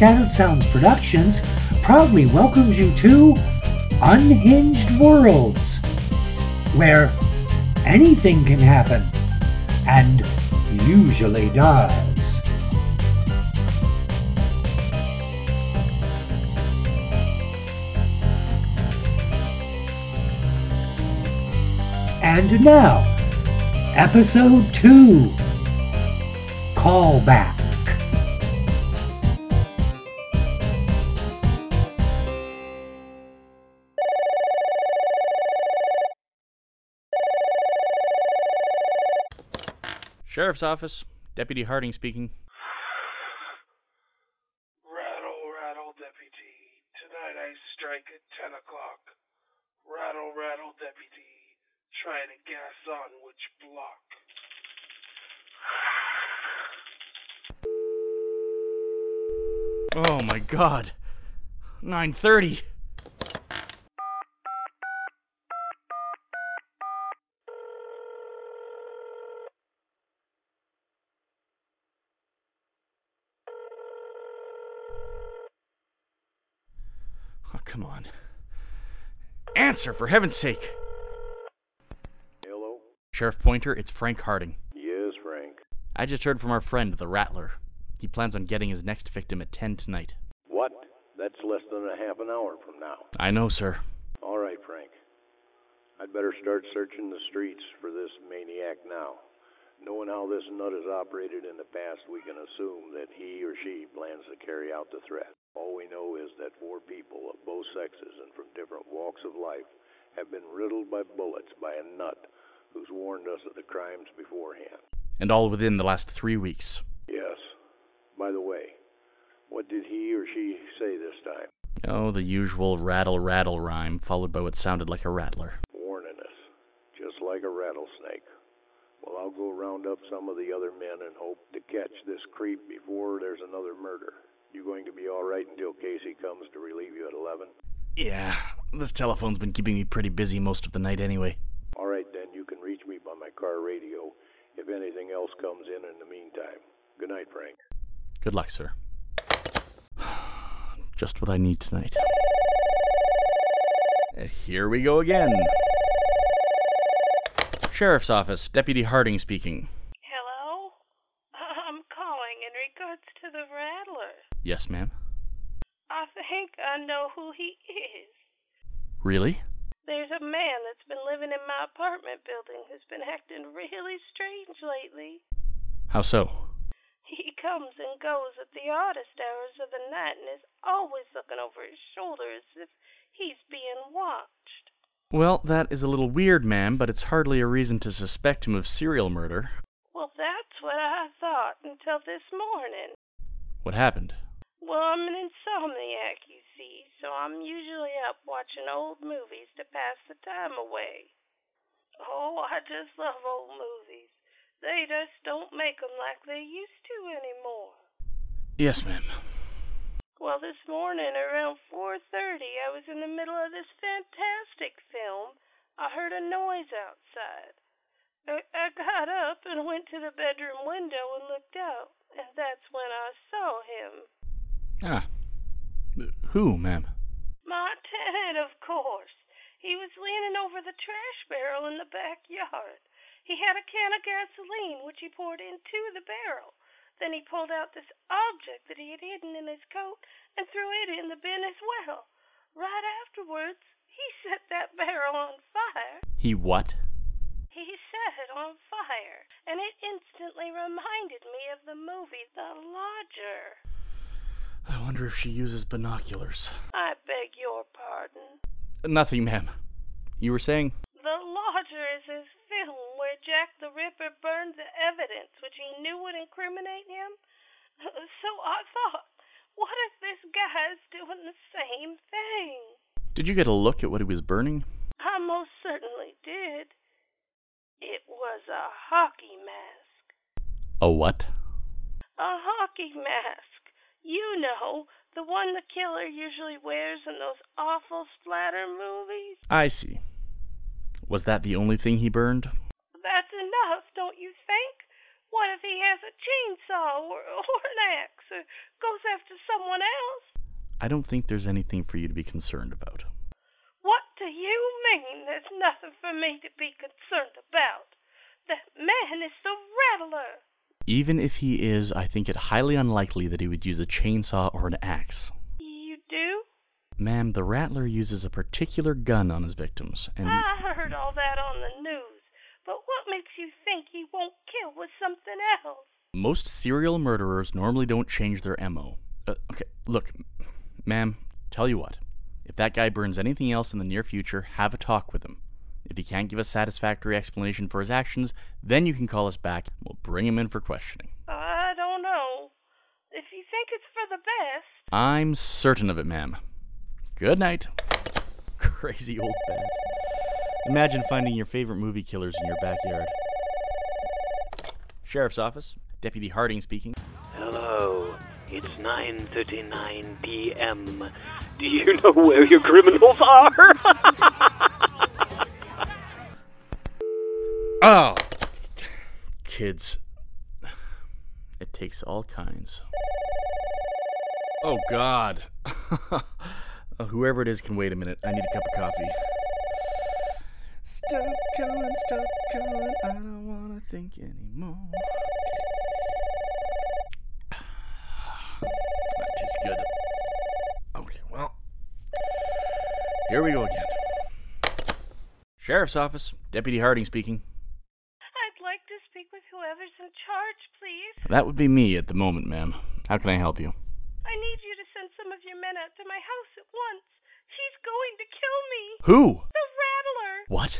Scattered Sounds Productions proudly welcomes you to Unhinged Worlds, where anything can happen, and usually does. And now, Episode 2, Callback. Sheriff's Office, Deputy Harding speaking. Rattle, rattle, deputy. Tonight I strike at 10 o'clock. Rattle, rattle, deputy. Try to guess on which block. Oh my god. 9:30. Oh, come on. Answer, for heaven's sake. Hello? Sheriff Pointer, it's Frank Harding. Yes, Frank. I just heard from our friend, the Rattler. He plans on getting his next victim at 10 tonight. What? That's less than a half an hour from now. I know, sir. All right, Frank. I'd better start searching the streets for this maniac now. Knowing how this nut has operated in the past, we can assume that he or she plans to carry out the threat. All we know is that 4 people of both sexes and from different walks of life have been riddled by bullets by a nut who's warned us of the crimes beforehand. And all within the last 3 weeks. Yes. By the way, what did he or she say this time? Oh, the usual rattle rattle rhyme, followed by what sounded like a rattler. Warning us, just like a rattlesnake. Well, I'll go round up some of the other men and hope to catch this creep before there's another murder. You going to be all right until Casey comes to relieve you at 11? Yeah, this telephone's been keeping me pretty busy most of the night anyway. All right, then, you can reach me by my car radio if anything else comes in the meantime. Good night, Frank. Good luck, sir. Just what I need tonight. Here we go again. Sheriff's Office, Deputy Harding speaking. Hello? I'm calling in regards to the Rattler. Yes, ma'am. I think I know who he is. Really? There's a man that's been living in my apartment building who's been acting really strange lately. How so? He comes and goes at the oddest hours of the night and is always looking over his shoulder as if he's being watched. Well, that is a little weird, ma'am, but it's hardly a reason to suspect him of serial murder. Well, that's what I thought until this morning. What happened? Well, I'm an insomniac, you see, so I'm usually up watching old movies to pass the time away. Oh, I just love old movies. They just don't make 'em like they used to anymore. Yes, ma'am. Well, this morning around 4:30, I was in the middle of this fantastic film. I heard a noise outside. I got up and went to the bedroom window and looked out, and that's when I saw him. Ah. Who, ma'am? My tenant, of course. He was leaning over the trash barrel in the backyard. He had a can of gasoline, which he poured into the barrel. Then he pulled out this object that he had hidden in his coat and threw it in the bin as well. Right afterwards, he set that barrel on fire. He what? He set it on fire, and it instantly reminded me of the movie The Lodger. I wonder if she uses binoculars. I beg your pardon. Nothing, ma'am. You were saying? The Lodger is his film where Jack the Ripper burned the evidence which he knew would incriminate him. So I thought, what if this guy's doing the same thing? Did you get a look at what he was burning? I most certainly did. It was a hockey mask. A what? A hockey mask. You know, the one the killer usually wears in those awful splatter movies. I see. Was that the only thing he burned? That's enough, don't you think? What if he has a chainsaw or an axe or goes after someone else. I don't think there's anything for you to be concerned about. What do you mean there's nothing for me to be concerned about? That man is the Rattler. Even if he is, I think it highly unlikely that he would use a chainsaw or an axe. You do? Ma'am, the Rattler uses a particular gun on his victims, and... I heard all that on the news. But what makes you think he won't kill with something else? Most serial murderers normally don't change their MO. Okay, look, ma'am, tell you what. If that guy burns anything else in the near future, have a talk with him. If he can't give a satisfactory explanation for his actions, then you can call us back and we'll bring him in for questioning. I don't know. If you think it's for the best. I'm certain of it, ma'am. Good night. Crazy old bat. Imagine finding your favorite movie killers in your backyard. Sheriff's Office, Deputy Harding speaking. Hello, it's 9:39 p.m. Do you know where your criminals are? Oh, kids. It takes all kinds. Oh, God. Whoever it is can wait a minute. I need a cup of coffee. Stop going. I don't want to think anymore. That tastes good. Okay, well. Here we go again. Sheriff's Office, Deputy Harding speaking. I'd like to speak with whoever's in charge, please. That would be me at the moment, ma'am. How can I help you? I need you to send some of your men out to my house at once. He's going to kill me. Who? The Rattler. What?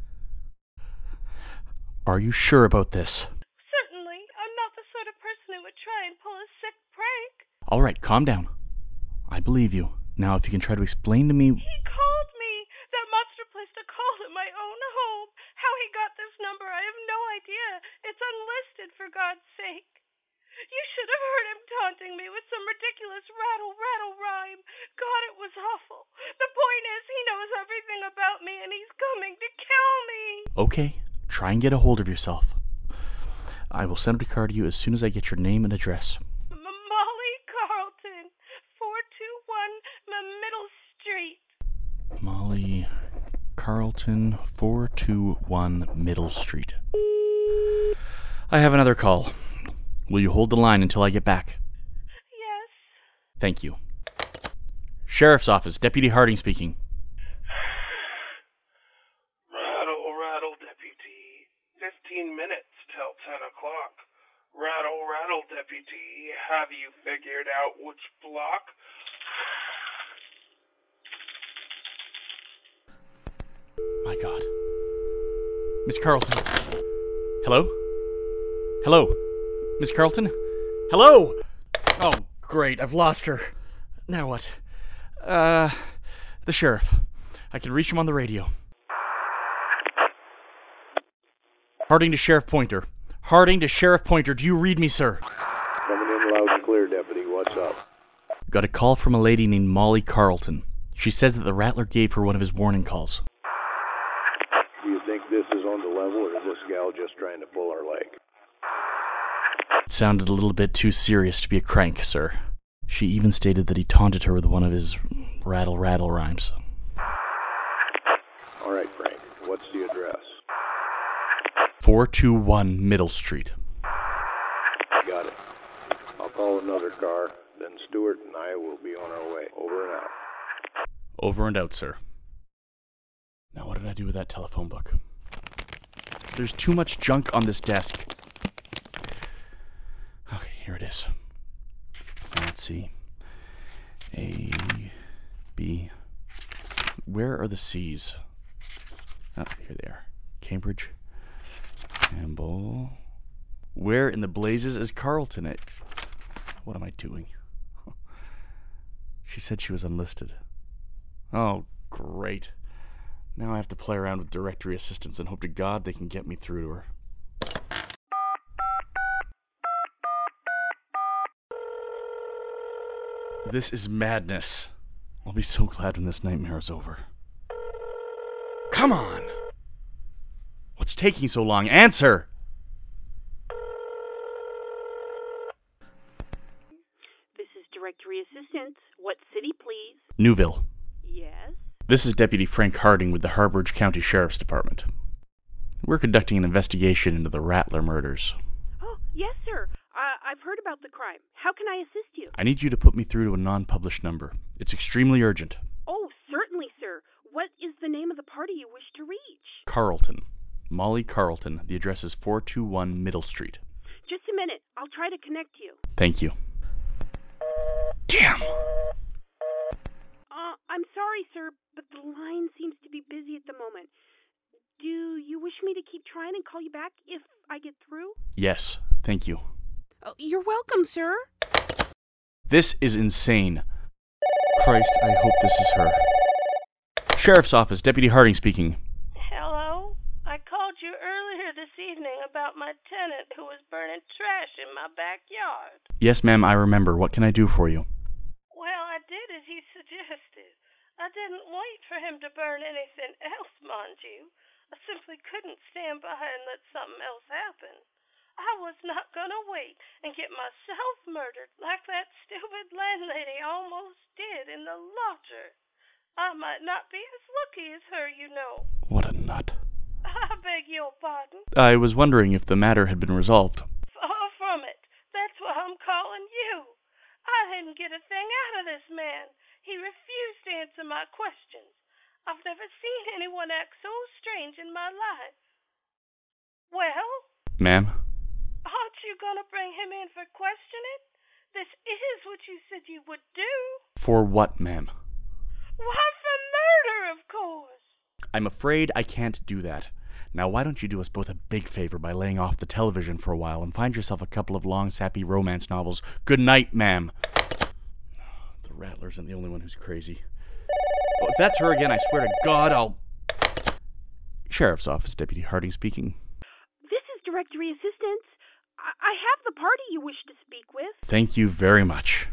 Are you sure about this? Certainly. I'm not the sort of person who would try and pull a sick prank. All right, calm down. I believe you. Now, if you can try to explain to me... He called me. That monster placed a call at my own home. How he got this number, I have no idea. It's unlisted, for God's sake. You should have heard him taunting me with some ridiculous rattle, rattle rhyme. God, it was awful. The point is, he knows everything about me, and he's coming to kill me. Okay, try and get a hold of yourself. I will send a card to you as soon as I get your name and address. Molly Carlton, 421 Middle Street. Molly Carlton, 421 Middle Street. I have another call. Will you hold the line until I get back? Yes. Thank you. Sheriff's Office, Deputy Harding speaking. Rattle, rattle, deputy. 15 minutes till 10 o'clock. Rattle, rattle, deputy. Have you figured out which block? My God. Miss Carlton. Hello? Hello? Miss Carlton? Hello? Oh, great. I've lost her. Now what? The sheriff. I can reach him on the radio. Harding to Sheriff Pointer. Harding to Sheriff Pointer. Do you read me, sir? Coming in loud and clear, Deputy. What's up? Got a call from a lady named Molly Carlton. She says that the Rattler gave her one of his warning calls. Do you think this is on the level, or is this gal just trying to pull our leg? Sounded a little bit too serious to be a crank, sir. She even stated that he taunted her with one of his rattle rattle rhymes. All right, Frank. What's the address? 421 Middle Street. Got it. I'll call another car, then Stuart and I will be on our way. Over and out. Over and out, sir. Now what did I do with that telephone book? There's too much junk on this desk. Okay, here it is. Now let's see. A, B. Where are the C's? Oh, here they are. Cambridge. Campbell. Where in the blazes is Carlton? What am I doing? She said she was unlisted. Oh, great. Now I have to play around with directory assistants and hope to God they can get me through to her. This is madness. I'll be so glad when this nightmare is over. Come on! What's taking so long? Answer! Directory Assistance. What city, please? Newville. Yes? This is Deputy Frank Harding with the Harburg County Sheriff's Department. We're conducting an investigation into the Rattler murders. Oh, yes, sir. I've heard about the crime. How can I assist you? I need you to put me through to a non-published number. It's extremely urgent. Oh, certainly, sir. What is the name of the party you wish to reach? Carlton. Molly Carlton. The address is 421 Middle Street. Just a minute. I'll try to connect you. Thank you. Damn! I'm sorry, sir, but the line seems to be busy at the moment. Do you wish me to keep trying and call you back if I get through? Yes, thank you. Oh, you're welcome, sir. This is insane. Christ, I hope this is her. Sheriff's Office, Deputy Harding speaking. Hello? I called you earlier this evening about my tenant who was burning trash in my backyard. Yes, ma'am, I remember. What can I do for you? Well, I did as you suggested. I didn't wait for him to burn anything else, mind you. I simply couldn't stand by and let something else happen. I was not gonna wait and get myself murdered like that stupid landlady almost did in the lodger. I might not be as lucky as her, you know. What a nut. I beg your pardon. I was wondering if the matter had been resolved. Far from it. That's why I'm calling you. I didn't get a thing out of this man. He refused to answer my questions. I've never seen anyone act so strange in my life. Well? Ma'am? Aren't you gonna bring him in for questioning? This is what you said you would do. For what, ma'am? Why, for murder, of course. I'm afraid I can't do that. Now, why don't you do us both a big favor by laying off the television for a while and find yourself a couple of long, sappy romance novels? Good night, ma'am. The Rattler isn't the only one who's crazy. Oh, if that's her again, I swear to God, I'll... Sheriff's Office, Deputy Harding speaking. This is Directory Assistance. I have the party you wish to speak with. Thank you very much.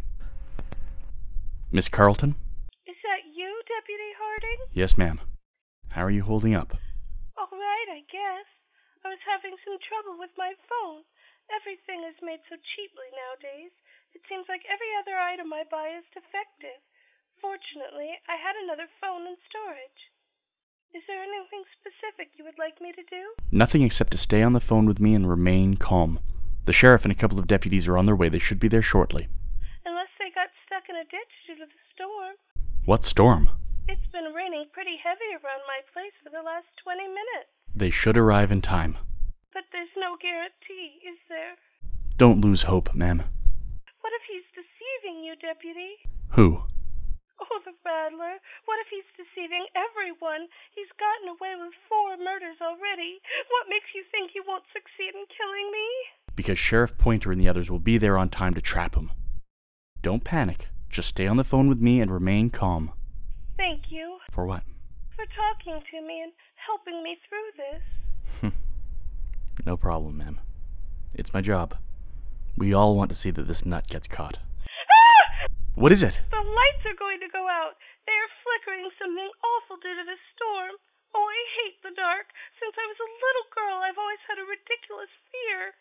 Miss Carlton? Is that you, Deputy Harding? Yes, ma'am. How are you holding up? All right, I guess. I was having some trouble with my phone. Everything is made so cheaply nowadays. It seems like every other item I buy is defective. Fortunately, I had another phone in storage. Is there anything specific you would like me to do? Nothing except to stay on the phone with me and remain calm. The sheriff and a couple of deputies are on their way. They should be there shortly. Unless they got stuck in a ditch due to the storm. What storm? It's been raining pretty heavy around my place for the last 20 minutes. They should arrive in time. But there's no guarantee, is there? Don't lose hope, ma'am. What if he's deceiving you, Deputy? Who? Oh, the Rattler. What if he's deceiving everyone? He's gotten away with 4 murders already. What makes you think he won't succeed in killing me? Because Sheriff Pointer and the others will be there on time to trap him. Don't panic. Just stay on the phone with me and remain calm. Thank you. For what? For talking to me and helping me through this. No problem, ma'am. It's my job. We all want to see that this nut gets caught. Ah! What is it? The lights are going to go out. They are flickering something awful due to the storm. Oh, I hate the dark. Since I was a little girl, I've always had a ridiculous fear.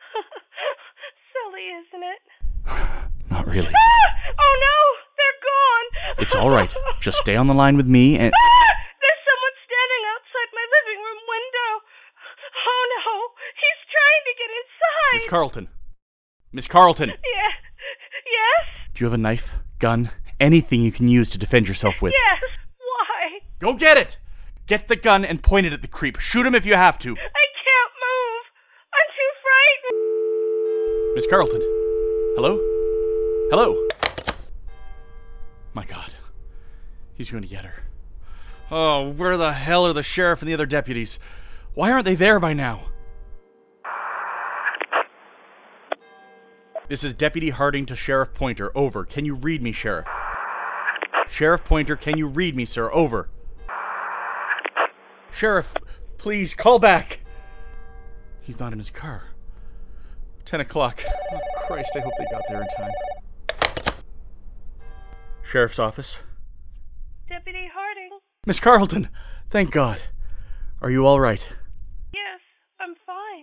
Silly, isn't it? Not really. Ah! Oh no, they're gone. It's all right. Just stay on the line with me and... Ah! There's someone standing outside my living room window. Oh no, he's trying to get inside. Miss Carlton. Miss Carlton. Yeah. Yes? Do you have a knife, gun, anything you can use to defend yourself with? Yes. Why? Go get it! Get the gun and point it at the creep. Shoot him if you have to. I can't move. I'm too frightened. Miss Carlton. Hello? Hello? My God. He's going to get her. Oh, where the hell are the sheriff and the other deputies? Why aren't they there by now? This is Deputy Harding to Sheriff Pointer. Over. Can you read me, Sheriff? Sheriff Pointer, can you read me, sir? Over. Sheriff, please, call back. He's not in his car. 10 o'clock. Oh, Christ, I hope they got there in time. Sheriff's Office. Deputy Harding. Miss Carlton, thank God. Are you all right? Yes, I'm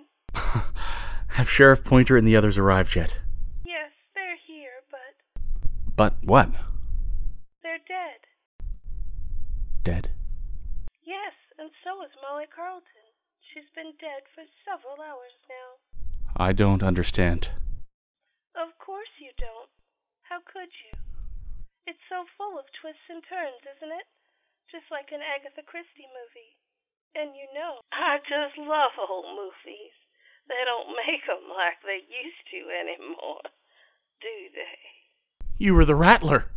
fine. Have Sheriff Pointer and the others arrived yet? Yes, they're here, but... But what? They're dead. Dead? Yes, and so is Molly Carlton. She's been dead for several hours now. I don't understand. Of course you don't. How could you? It's so full of twists and turns, isn't it? Just like an Agatha Christie movie. And you know, I just love old movies. They don't make 'em like they used to anymore, do they? You were the Rattler.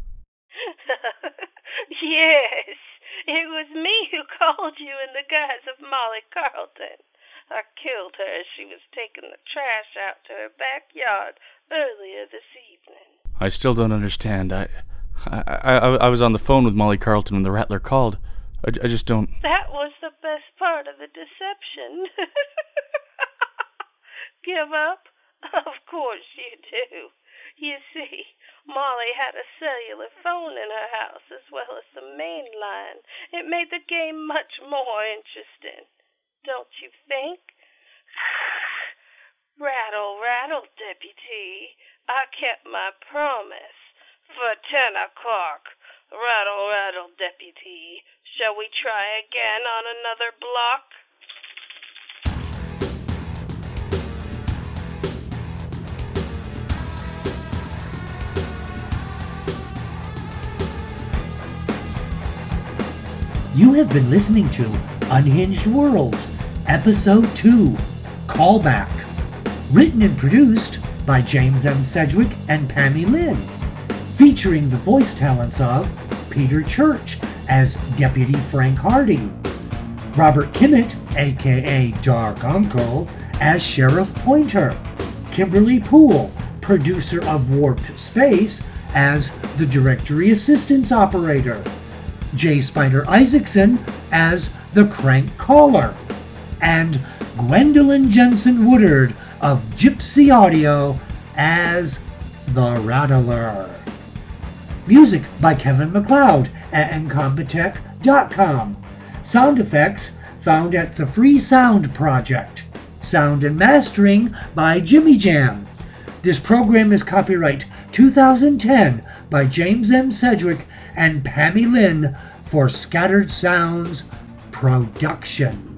Yes, it was me who called you in the guise of Molly Carlton. I killed her as she was taking the trash out to her backyard earlier this evening. I still don't understand. I was on the phone with Molly Carlton when the Rattler called. I just don't... That was the best part of the deception. Give up? Of course you do. You see, Molly had a cellular phone in her house as well as the main line. It made the game much more interesting. Don't you think? Rattle, rattle, deputy. I kept my promise. For 10 o'clock. Rattle, rattle, deputy. Shall we try again on another block? You have been listening to Unhinged Worlds, Episode 2, Callback. Written and produced by James M. Sedgwick and Pammy Lynn. Featuring the voice talents of Peter Church as Deputy Frank Hardy, Robert Kimmett, a.k.a. Dark Uncle, as Sheriff Pointer, Kimberly Poole, producer of Warped Space, as the Directory Assistance Operator, J. Spider Isaacson as the Crank Caller, and Gwendolyn Jensen Woodard of Gypsy Audio as the Rattler. Music by Kevin MacLeod at Incompetech.com. Sound effects found at the Free Sound Project. Sound and mastering by Jimmy Jam. This program is copyright 2010 by James M. Sedgwick and Pammy Lynn for Scattered Sounds Production.